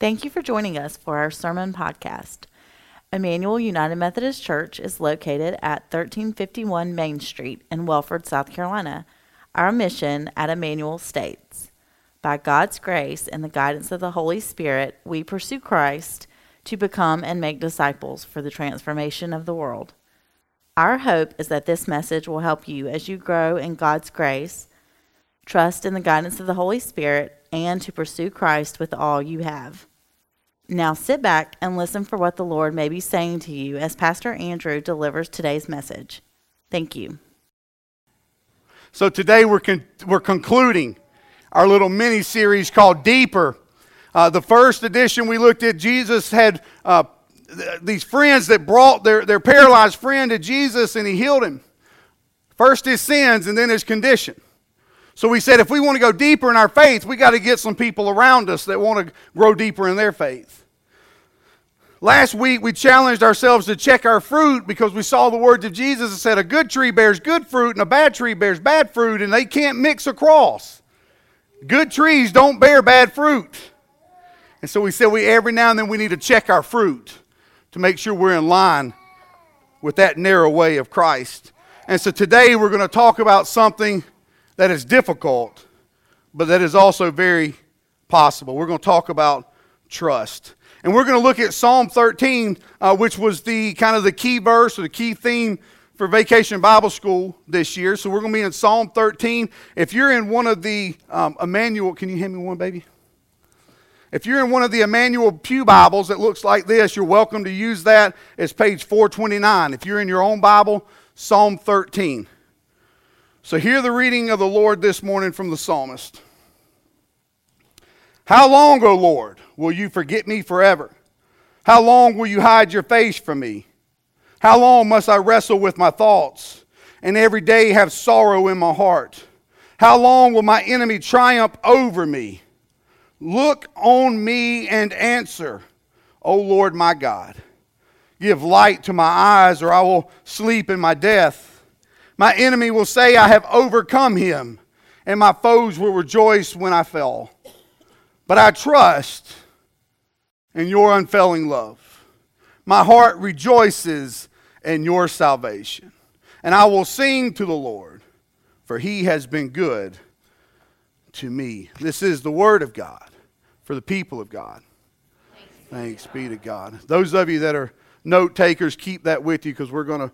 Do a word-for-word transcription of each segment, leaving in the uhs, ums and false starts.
Thank you for joining us for our sermon podcast. Emmanuel United Methodist Church is located at thirteen fifty-one Main Street in Welford, South Carolina. Our mission at Emmanuel states, by God's grace and the guidance of the Holy Spirit, we pursue Christ to become and make disciples for the transformation of the world. Our hope is that this message will help you as you grow in God's grace, trust in the guidance of the Holy Spirit, and to pursue Christ with all you have. Now sit back and listen for what the Lord may be saying to you as Pastor Andrew delivers today's message. Thank you. So today we're con- we're concluding our little mini-series called Deeper. Uh, the first edition we looked at, Jesus had uh, th- these friends that brought their, their paralyzed friend to Jesus and he healed him. First his sins and then his condition. So we said if we want to go deeper in our faith, we got to get some people around us that want to grow deeper in their faith. Last week we challenged ourselves to check our fruit because we saw the words of Jesus that said a good tree bears good fruit and a bad tree bears bad fruit, and they can't mix across. Good trees don't bear bad fruit. And so we said we every now and then we need to check our fruit to make sure we're in line with that narrow way of Christ. And so today we're going to talk about something that is difficult, but that is also very possible. We're going to talk about trust. And we're going to look at Psalm thirteen, uh, which was the kind of the key verse or the key theme for Vacation Bible School this year. So we're going to be in Psalm thirteen. If you're in one of the um, Emmanuel, can you hand me one, baby? If you're in one of the Emmanuel Pew Bibles that looks like this, you're welcome to use that. It's page four twenty-nine. If you're in your own Bible, Psalm thirteen. So hear the reading of the Lord this morning from the psalmist. How long, O Lord, will you forget me forever? How long will you hide your face from me? How long must I wrestle with my thoughts and every day have sorrow in my heart? How long will my enemy triumph over me? Look on me and answer, O Lord my God. Give light to my eyes, or I will sleep in my death. My enemy will say, I have overcome him, and my foes will rejoice when I fall. But I trust in your unfailing love. My heart rejoices in your salvation. And I will sing to the Lord, for he has been good to me. This is the word of God for the people of God. Thanks be to God. Those of you that are note takers, keep that with you because we're going to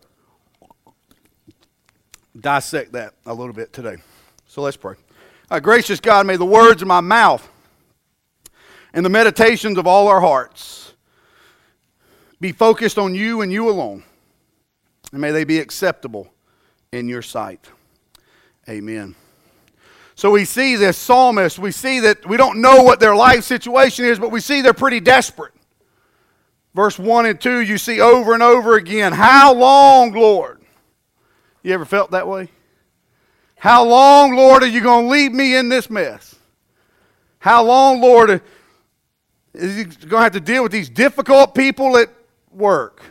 dissect that a little bit today. So let's pray. Uh, gracious God, may the words of my mouth and the meditations of all our hearts be focused on you and you alone. And may they be acceptable in your sight. Amen. So we see this psalmist, we see that we don't know what their life situation is, but we see they're pretty desperate. Verse one and two, you see over and over again, how long, Lord? You ever felt that way? How long, Lord, are you going to leave me in this mess? How long, Lord, is he going to have to deal with these difficult people at work?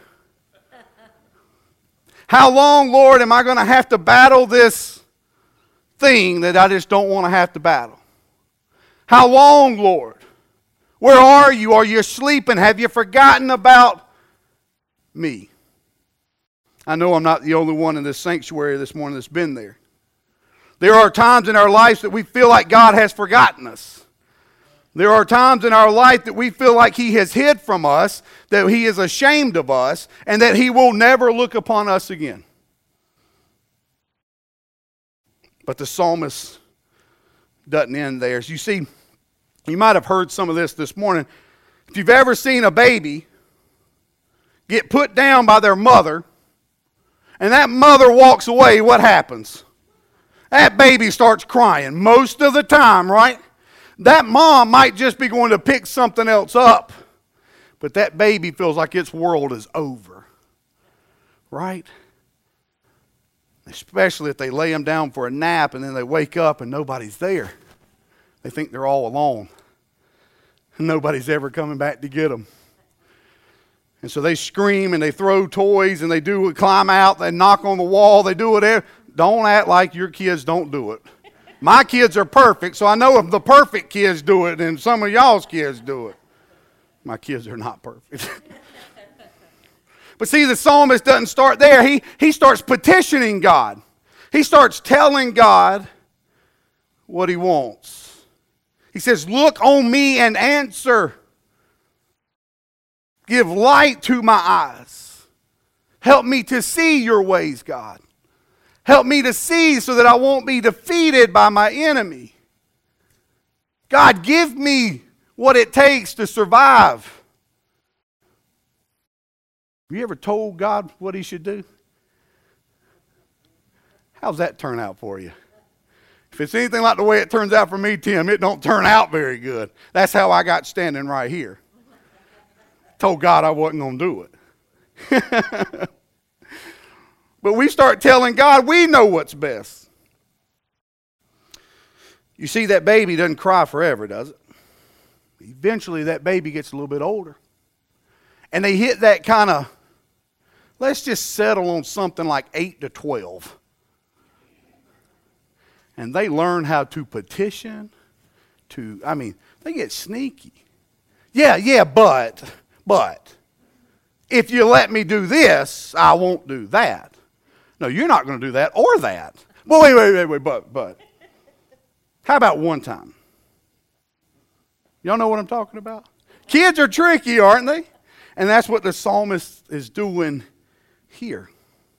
How long, Lord, am I going to have to battle this thing that I just don't want to have to battle? How long, Lord? Where are you? Are you sleeping? Have you forgotten about me? I know I'm not the only one in this sanctuary this morning that's been there. There are times in our lives that we feel like God has forgotten us. There are times in our life that we feel like he has hid from us, that he is ashamed of us, and that he will never look upon us again. But the psalmist doesn't end there. As you see, you might have heard some of this this morning. If you've ever seen a baby get put down by their mother, and that mother walks away, what happens? That baby starts crying most of the time, right? That mom might just be going to pick something else up, but that baby feels like its world is over, right? Especially if they lay them down for a nap and then they wake up and nobody's there. They think they're all alone. And nobody's ever coming back to get them. And so they scream and they throw toys and they do climb out, they knock on the wall, they do whatever. Don't act like your kids don't do it. My kids are perfect, so I know if the perfect kids do it, then some of y'all's kids do it. My kids are not perfect. But see, the psalmist doesn't start there. He, he starts petitioning God. He starts telling God what he wants. He says, look on me and answer. Give light to my eyes. Help me to see your ways, God. Help me to see so that I won't be defeated by my enemy. God, give me what it takes to survive. Have you ever told God what he should do? How's that turn out for you? If it's anything like the way it turns out for me, Tim, it don't turn out very good. That's how I got standing right here. Told God I wasn't going to do it. But we start telling God we know what's best. You see, that baby doesn't cry forever, does it? Eventually that baby gets a little bit older. And they hit that kind of, let's just settle on something like eight to twelve. And they learn how to petition, to, I mean, they get sneaky. Yeah, yeah, but, but, if you let me do this, I won't do that. No, you're not going to do that or that. Well, wait, wait, wait, wait, but, but. How about one time? Y'all know what I'm talking about? Kids are tricky, aren't they? And that's what the psalmist is doing here.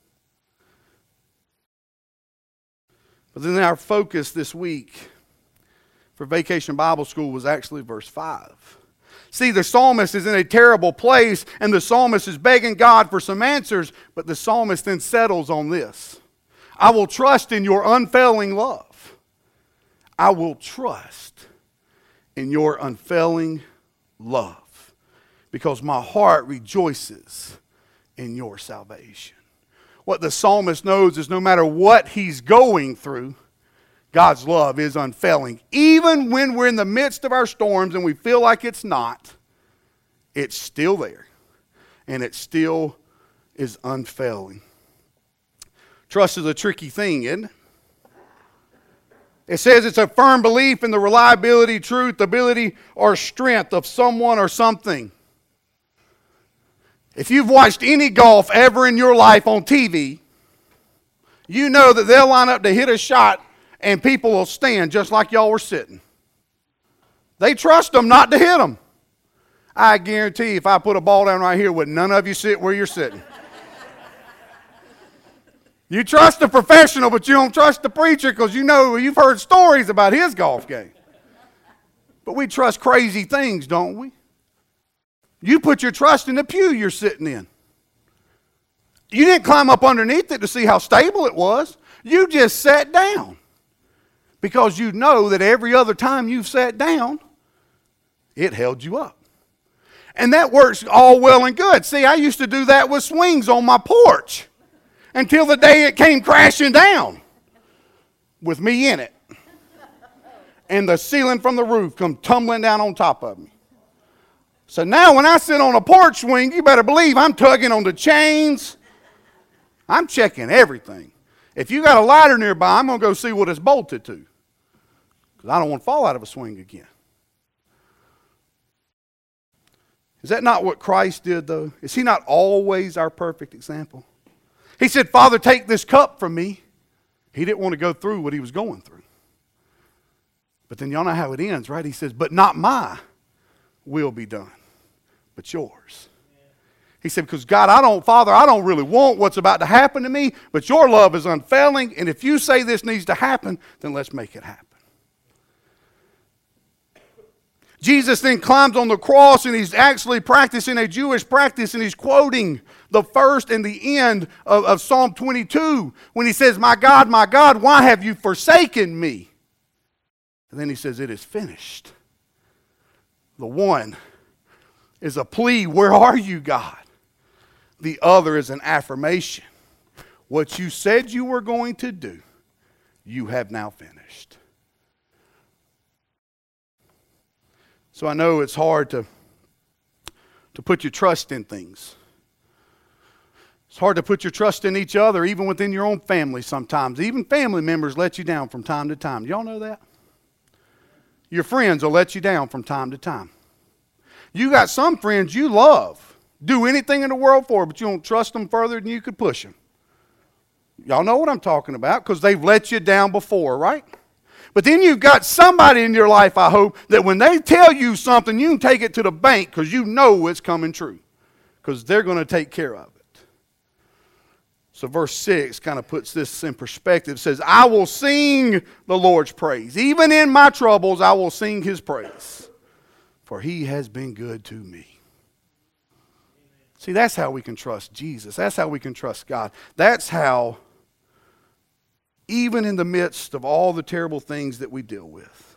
But then our focus this week for Vacation Bible School was actually verse five. See, the psalmist is in a terrible place, and the psalmist is begging God for some answers, but the psalmist then settles on this. I will trust in your unfailing love. I will trust in your unfailing love, because my heart rejoices in your salvation. What the psalmist knows is no matter what he's going through, God's love is unfailing. Even when we're in the midst of our storms and we feel like it's not, it's still there. And it still is unfailing. Trust is a tricky thing, isn't it? It says it's a firm belief in the reliability, truth, ability, or strength of someone or something. If you've watched any golf ever in your life on T V, you know that they'll line up to hit a shot and people will stand just like y'all were sitting. They trust them not to hit them. I guarantee if I put a ball down right here, would none of you sit where you're sitting? You trust the professional, but you don't trust the preacher because you know you've heard stories about his golf game. But we trust crazy things, don't we? You put your trust in the pew you're sitting in. You didn't climb up underneath it to see how stable it was. You just sat down because you know that every other time you've sat down, it held you up. And that works all well and good. See, I used to do that with swings on my porch until the day it came crashing down with me in it. And the ceiling from the roof come tumbling down on top of me. So now when I sit on a porch swing, you better believe I'm tugging on the chains. I'm checking everything. If you got a ladder nearby, I'm going to go see what it's bolted to, because I don't want to fall out of a swing again. Is that not what Christ did, though? Is he not always our perfect example? He said, Father, take this cup from me. He didn't want to go through what he was going through. But then y'all know how it ends, right? He says, but not my will be done, but yours. He said, because God, I don't, Father, I don't really want what's about to happen to me, but your love is unfailing, and if you say this needs to happen, then let's make it happen. Jesus then climbs on the cross, and he's actually practicing a Jewish practice, and he's quoting the first and the end of, of Psalm twenty-two when he says, my God, my God, why have you forsaken me? And then he says, it is finished. The one is a plea, where are you, God? The other is an affirmation. What you said you were going to do, you have now finished. So I know it's hard to, to put your trust in things. It's hard to put your trust in each other, even within your own family sometimes. Even family members let you down from time to time. Y'all know that? Your friends will let you down from time to time. You got some friends you love, do anything in the world for, but you don't trust them further than you could push them. Y'all know what I'm talking about because they've let you down before, right? But then you've got somebody in your life, I hope, that when they tell you something, you can take it to the bank because you know it's coming true because they're going to take care of it. So verse six kind of puts this in perspective. It says, I will sing the Lord's praise. Even in my troubles, I will sing his praise, for he has been good to me. See, that's how we can trust Jesus. That's how we can trust God. That's how, even in the midst of all the terrible things that we deal with,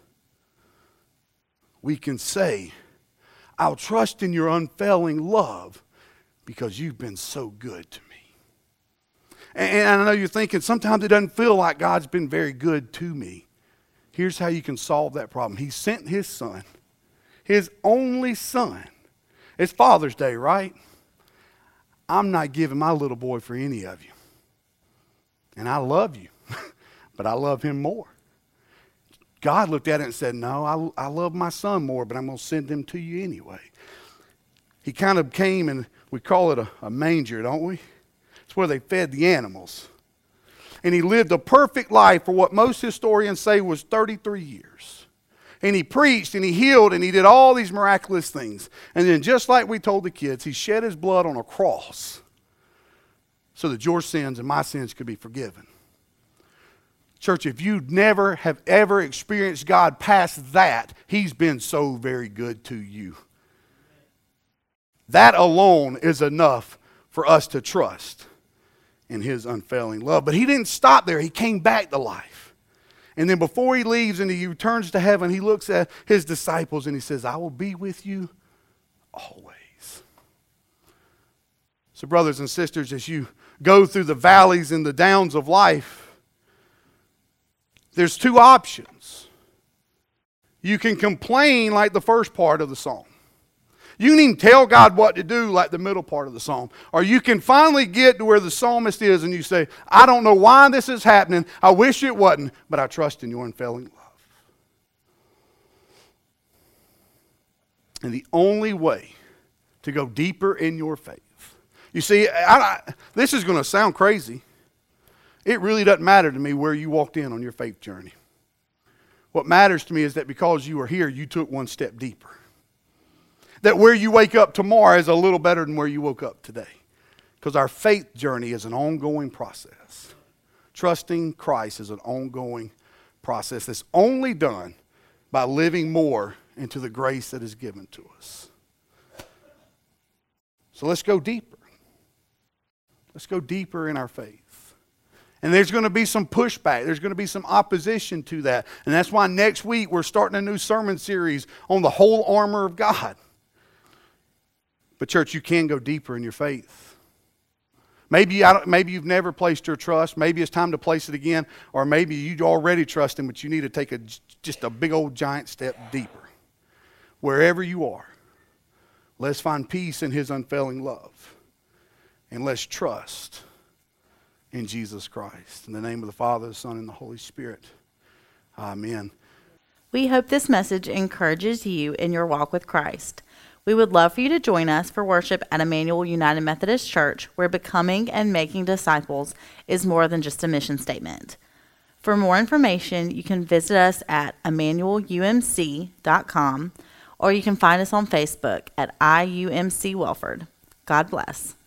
we can say, I'll trust in your unfailing love because you've been so good to me. And I know you're thinking, sometimes it doesn't feel like God's been very good to me. Here's how you can solve that problem. He sent his son, his only son. It's Father's Day, right? I'm not giving my little boy for any of you. And I love you, but I love him more. God looked at it and said, no, I, I love my son more, but I'm going to send him to you anyway. He kind of came, and we call it a, a manger, don't we? It's where they fed the animals. And he lived a perfect life for what most historians say was thirty-three years. And he preached, and he healed, and he did all these miraculous things. And then just like we told the kids, he shed his blood on a cross so that your sins and my sins could be forgiven. Church, if you never have ever experienced God past that, he's been so very good to you. That alone is enough for us to trust in his unfailing love. But he didn't stop there. He came back to life. And then before he leaves and he returns to heaven, he looks at his disciples and he says, I will be with you always. So brothers and sisters, as you go through the valleys and the downs of life, there's two options. You can complain like the first part of the psalm. You can even tell God what to do like the middle part of the psalm. Or you can finally get to where the psalmist is and you say, I don't know why this is happening. I wish it wasn't, but I trust in your unfailing love. And the only way to go deeper in your faith. You see, I, I, this is going to sound crazy. It really doesn't matter to me where you walked in on your faith journey. What matters to me is that because you are here, you took one step deeper. That where you wake up tomorrow is a little better than where you woke up today. Because our faith journey is an ongoing process. Trusting Christ is an ongoing process that's only done by living more into the grace that is given to us. So let's go deeper. Let's go deeper in our faith. And there's going to be some pushback. There's going to be some opposition to that. And that's why next week we're starting a new sermon series on the whole armor of God. But church, you can go deeper in your faith. Maybe, I don't, maybe you've never placed your trust. Maybe it's time to place it again. Or maybe you already trust him, but you need to take a, just a big old giant step deeper. Wherever you are, let's find peace in his unfailing love. And let's trust in Jesus Christ. In the name of the Father, the Son, and the Holy Spirit. Amen. We hope this message encourages you in your walk with Christ. We would love for you to join us for worship at Emmanuel United Methodist Church, where becoming and making disciples is more than just a mission statement. For more information, you can visit us at emmanuel u m c dot com, or you can find us on Facebook at I U M C Welford. God bless.